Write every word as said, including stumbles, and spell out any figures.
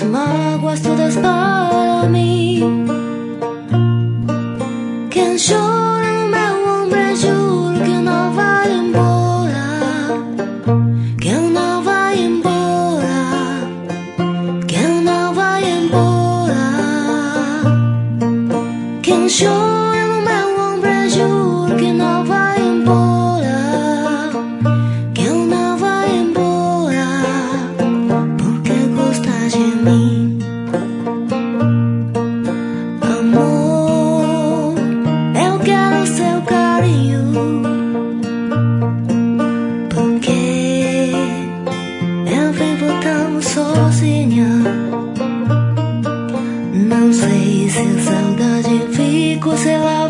As mágoas todas para mim. Quem chora no meu ombro, juro que não vai embora. Que não vai embora. Que não vai embora. Quem chora no meu ombro, juro que não vai embora. Que não vai embora. Porque gosta de mim. Amor, eu quero seu carinho. Porque eu vivo tão sozinha. Não sei se saudade fico, sei lá.